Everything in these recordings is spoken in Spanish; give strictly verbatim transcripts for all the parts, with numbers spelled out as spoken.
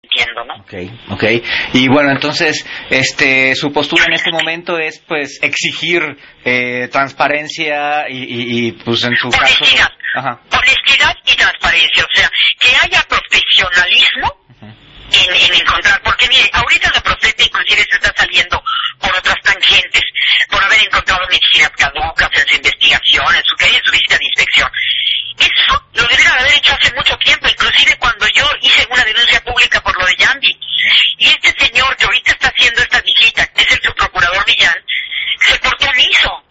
entiendo, ¿no? Okay, okay. Y bueno, entonces, este, su postura en este momento es, pues, exigir eh, transparencia y, y, y, pues, en su honestidad, caso... Ajá. Honestidad y transparencia, o sea, que haya profesionalismo uh-huh. en, en encontrar, porque mire, ahorita la Profepa inclusive se está saliendo por otras tangentes, por haber encontrado medicinas caducas en su investigación, en su, en su visita de inspección. Eso lo debieron haber hecho hace mucho tiempo, inclusive cuando yo hice una denuncia pública por lo de Yambi. Y este señor que ahorita está haciendo esta visita, que es el subprocurador Millán, se portó omiso.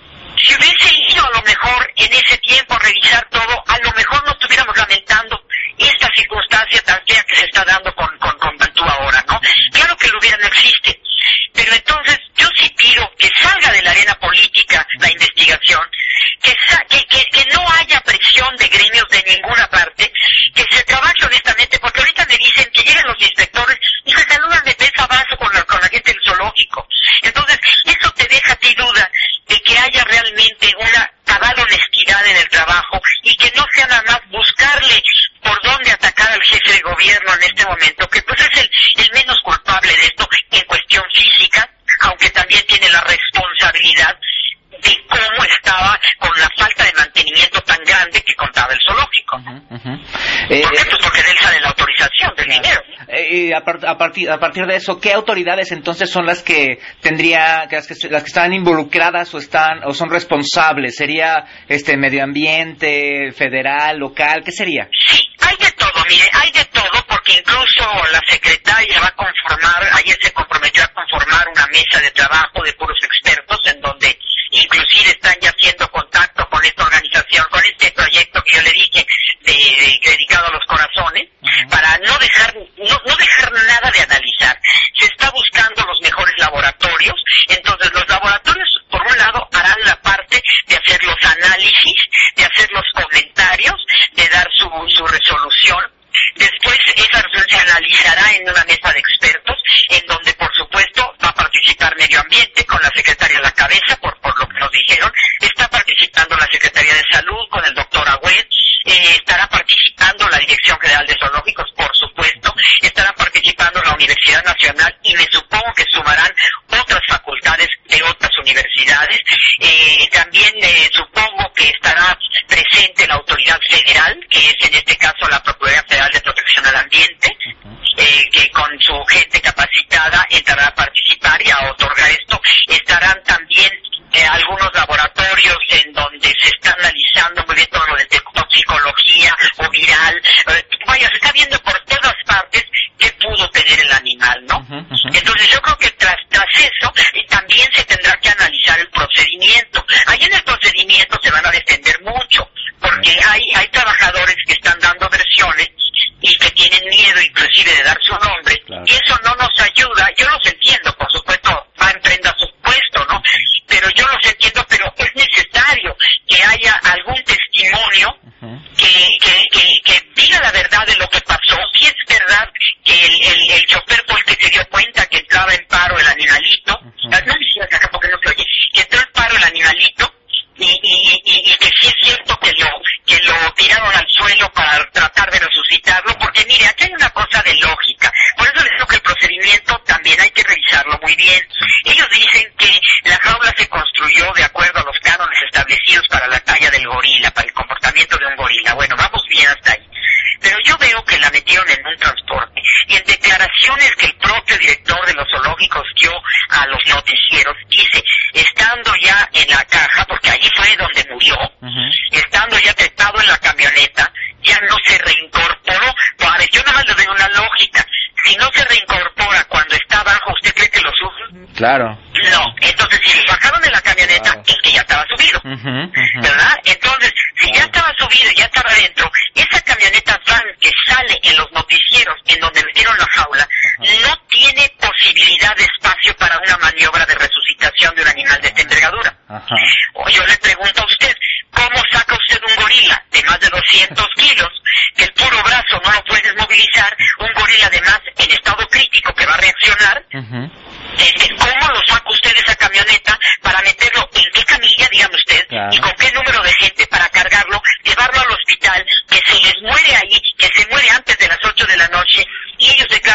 Si hubiese ido a lo mejor en ese tiempo a revisar todo, a lo mejor no estuviéramos lamentando esta circunstancia tan fea que se está dando con, con, con Bantú ahora, ¿no? Claro que lo hubiera, no existe. Pero entonces yo sí pido que salga de la arena política la investigación, que, sa- que, que, que no haya presión de gremios de ninguna parte, que se trabaje honestamente, porque ahorita me dicen que llegan los inspectores y se saludan de beso a vaso con la, con la gente del zoológico. Entonces, eso te deja a ti duda de que haya realmente una cabal honestidad en el trabajo y que no sea nada más buscarle por dónde atacar al jefe de gobierno en este momento, que pues es el, el menos culpable de esto en cuestión física, aunque también tiene la responsabilidad de cómo estaba con la falta de mantenimiento tan grande que contaba el zoológico. Uh-huh, uh-huh. ¿Por Eh, qué? Pues porque de él sale la autorización del dinero. Eh, y a, par- a, partir, a partir de eso, ¿qué autoridades entonces son las que tendría, que las que, las que están involucradas o están o son responsables? ¿Sería este medio ambiente, federal, local? ¿Qué sería? Sí, hay de todo, mire, hay de todo, porque incluso la secretaria va a conformar, ayer se comprometió a conformar una mesa de trabajo de puros expertos, en donde inclusive están ya haciendo contacto con esta organización, con este proyecto que yo le dije, de, de, dedicado a los corazones, uh-huh. para no dejar, no, no dejar nada de analizar. Se está buscando los mejores laboratorios, entonces los laboratorios, por un lado, harán la parte de hacer los análisis, de hacer los comentarios, de dar su, su resolución. Después esa resolución se analizará en una mesa de expertos, en donde por supuesto va a participar Medio Ambiente con la secretaria a la cabeza, por, por lo que nos dijeron, está participando la Secretaría de Salud con el doctor Agüed, eh, estará participando la Dirección General de Zoológicos, por supuesto, estará participando la Universidad Nacional y me supongo que sumarán otras facultades de otras universidades, eh, también eh, supongo que estará presente la autoridad federal, que es en este caso la Procuraduría Federal de Protección al Ambiente, eh, que con su gente capacitada entrará a participar y a otorgar esto. Estarán también eh, algunos laboratorios en donde se está analizando muy bien todo lo de toxicología o viral. Eh, vaya, se está viendo por todas partes qué pudo tener el animal, ¿no? Uh-huh, uh-huh. Entonces yo creo que tras, tras eso eh, también se tendrá que analizar el procedimiento. Ahí en el procedimiento se van a defender mucho, porque hay, hay trabajadores que están dando versiones y que tienen miedo inclusive de dar su nombre, claro. Y eso no nos ayuda. Yo los entiendo, por supuesto, va en prenda su puesto, ¿no? Pero yo los entiendo, pero es necesario que haya algún testimonio uh-huh. que, que, que, que diga la verdad de lo que pasó. Si es verdad que el, el, el chofer fue el que se dio cuenta que entraba en paro el animalito, uh-huh. no me sigas acá porque no se oye, que entró en paro el animalito, y, y, y, y que sí es cierto que lo, que lo tiraron al suelo para tratar de resucitarlo, porque mire, aquí hay una cosa de lógica. Por eso les digo que el procedimiento también hay que revisarlo muy bien. Ellos dicen que la jaula se construyó de acuerdo a los cánones establecidos para la talla del gorila, para el comportamiento de un gorila. Bueno, vamos bien hasta ahí. Pero yo veo que la metieron en un transporte, y en declaraciones que el propio director de los zoológicos dio a los noticieros, dice, estando ya en la caja, porque allí fue donde murió, uh-huh. estando ya trepado en la camioneta, ya no se reincorporó. Para, yo nada más le doy una lógica. Si no se reincorpora cuando está abajo, ¿usted cree que lo sube? Claro. No. Entonces, si lo bajaron de la camioneta, claro. es que ya estaba subido. Uh-huh, uh-huh. ¿Verdad? Entonces, si claro. ya estaba subido y ya estaba adentro, esa camioneta van que sale en los noticieros, en donde metieron la jaula, uh-huh. no tiene posibilidad de espacio para una maniobra de resucitación de un animal de esta envergadura. Uh-huh. O yo le pregunto a usted, ¿cómo saca usted un gorila de más de doscientos kilos, que el puro brazo no lo puede desmovilizar, un gorila además en estado crítico que va a reaccionar? Uh-huh. Este, ¿Cómo lo saca usted de esa camioneta para meterlo en qué camilla, dígame usted, claro. y con qué número de gente para cargarlo, llevarlo al hospital, que se les muere ahí, que se muere antes de las ocho de la noche, y ellos declaran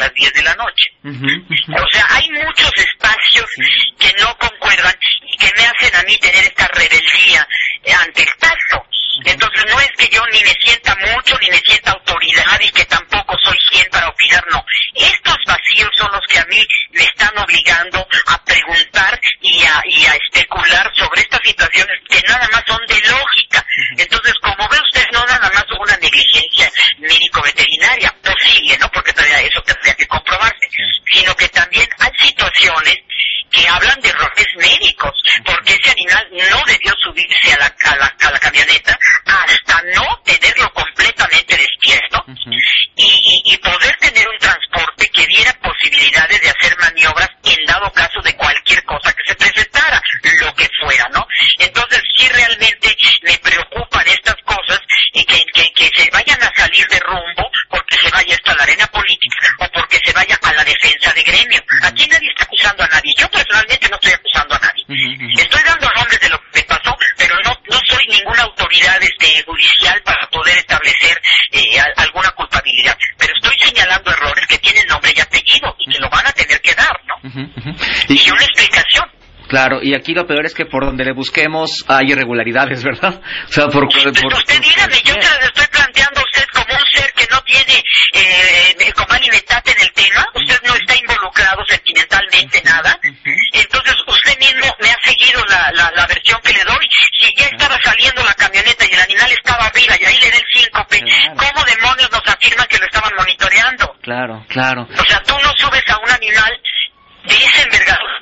las diez de la noche. Uh-huh. O sea, hay muchos espacios que no concuerdan y que me hacen a mí tener esta rebeldía ante el tacto. Entonces no es que yo ni me sienta mucho, ni me sienta autoridad y que tampoco soy quien para opinar, no. Estos vacíos son los que a mí me están obligando a preguntar y a, y a especular sobre estas situaciones que nada más son de lógica. Entonces, como ve usted, no nada más hubo una negligencia médico-veterinaria posible, ¿no? Porque todavía eso tendría que comprobarse, sino que también hay situaciones que hablan de errores médicos, porque ese animal no debió subirse a la, a la, a la camioneta hasta no tenerlo completamente despierto uh-huh. y, y, y poder tener un transporte que diera posibilidades de hacer maniobras en dado caso de cualquier cosa que se presentara, lo que fuera, ¿no? Entonces sí realmente me preocupan estas cosas y que, que, que se vayan a salir de rumbo porque se vaya esto a la arena política o porque se vaya a la defensa de gremio. Aquí nadie está acusando a nadie. Yo personalmente no estoy acusando a nadie. Uh-huh. Estoy dando nombres de lo que me pasó, pero no no soy ninguna autoridad este, judicial para poder establecer eh, a, alguna culpabilidad. Pero estoy señalando errores que tienen nombre y apellido y que lo van a tener que dar, ¿no? Uh-huh, uh-huh. Y, y una explicación. Claro, y aquí lo peor es que por donde le busquemos hay irregularidades, ¿verdad? O sea, por... por, por usted dígame, yo se las estoy planteando a usted como un ser que no tiene eh, como alimentate en el tema, usted no está involucrado sentimentalmente nada, entonces usted mismo me ha seguido la, la, la versión que le doy. Si ya estaba saliendo la camioneta y el animal estaba arriba y ahí le da el síncope, claro. ¿Cómo demonios nos afirman que lo estaban monitoreando? Claro, claro. O sea, tú no subes a un animal de esa envergadura.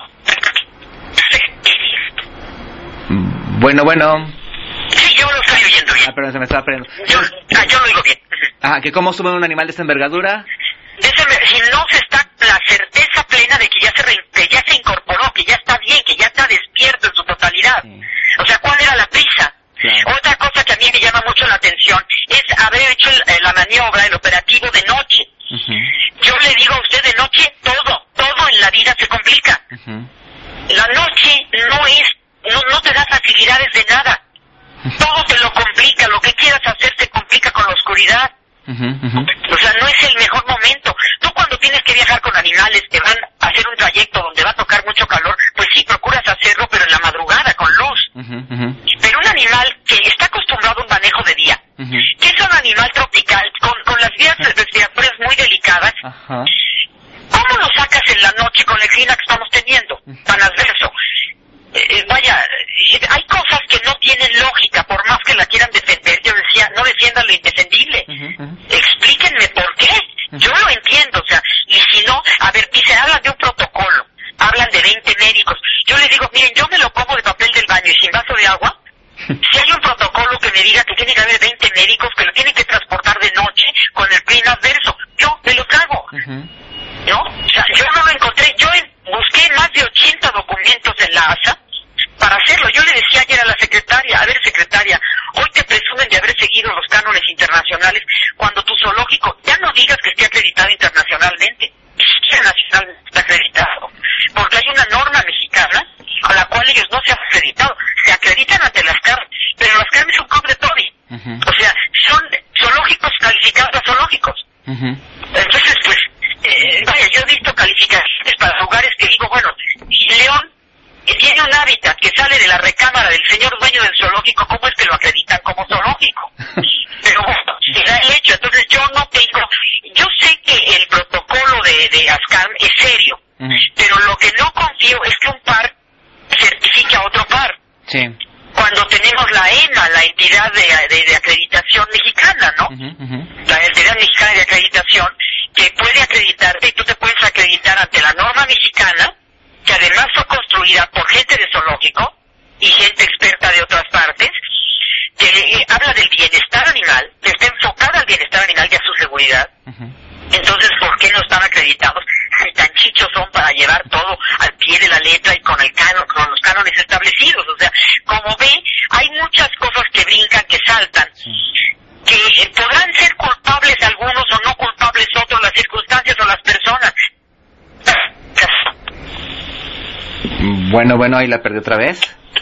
Bueno, bueno. Sí, yo lo estoy oyendo bien. Ah, perdón, se me estaba perdiendo. Yo, ah, yo lo oigo bien. Ah, ¿que cómo sube un animal de esta envergadura? Ese, si no se está la certeza plena de que ya se re, que ya se incorporó, que ya está bien, que ya está despierto en su totalidad. Sí. O sea, ¿cuál era la prisa? Claro. Otra cosa que a mí me llama mucho la atención es haber hecho el, la maniobra, el operativo de noche. Uh-huh. Yo le digo a usted, de noche todo, todo en la vida se complica. Uh-huh. La noche no es, no, no te da facilidades de nada. Todo te lo complica, lo que quieras hacer se complica con la oscuridad. Uh-huh, uh-huh. O sea, no es el mejor momento. Tú cuando tienes que viajar con animales que van a hacer un trayecto donde va a tocar mucho calor, pues sí, procuras hacerlo, pero en la madrugada, con luz. Uh-huh, uh-huh. Pero un animal que está acostumbrado a un manejo de día, uh-huh. que es un animal tropical, con, con las vías respiratorias muy delicadas, uh-huh. ¿cómo lo sacas en la noche con el clima que estamos teniendo? Tan adverso. Eh, vaya, eh, hay cosas que no tienen lógica, por más que la quieran defender. Yo decía, no defiendan lo indefendible. Uh-huh, uh-huh. Explíquenme por qué. Uh-huh. Yo lo entiendo, o sea, y si no, a ver, dicen, hablan de un protocolo, hablan de veinte médicos. Yo les digo, miren, yo me lo como de papel del baño y sin vaso de agua. Si hay un protocolo que me diga que tiene que haber veinte médicos que lo tienen que transportar de noche con el clima adverso, yo me lo trago. Uh-huh. ¿No? O sea, yo no lo encontré. Yo busqué más de ochenta documentos en la A S A para hacerlo. Yo le decía ayer a la secretaria, a ver, secretaria, hoy te presumen de haber seguido los cánones internacionales cuando tu zoológico, ya no digas que esté acreditado internacionalmente, ni siquiera nacionalmente está acreditado, porque hay una norma mexicana a la cual ellos no se han acreditado, se acreditan ante las C A R, pero las C A R es un club de Tony. Uh-huh. O sea, son zoológicos calificados a zoológicos. Uh-huh. Entonces, pues, eh, vaya, yo he visto calificaciones para lugares que digo, bueno, y León que tiene un hábitat que sale de la recámara del señor dueño del zoológico, ¿cómo es que lo acreditan como zoológico? Pero bueno, será el hecho. Entonces yo no tengo, yo sé que el protocolo de, de ASCAM es serio, uh-huh. pero lo que no confío es que un par certifique a otro par. Sí. Cuando tenemos la EMA, la entidad de, de, de acreditación mexicana, ¿no? Uh-huh, uh-huh. La entidad mexicana de acreditación, que puede acreditarte, y tú te puedes acreditar ante la norma mexicana, que además fue construida por gente de zoológico y gente experta de otras partes, que eh, habla del bienestar animal, que está enfocada al bienestar animal y a su seguridad. Uh-huh. Entonces, ¿por qué no están acreditados? Si tan chichos son para llevar todo al pie de la letra y con el canon, con los cánones establecidos. O sea, como ve, hay muchas cosas que brincan, que saltan, sí. que eh, podrán ser culpables algunos o no culpables otros, las circunstancias o las personas. Bueno, bueno, ahí la perdí otra vez.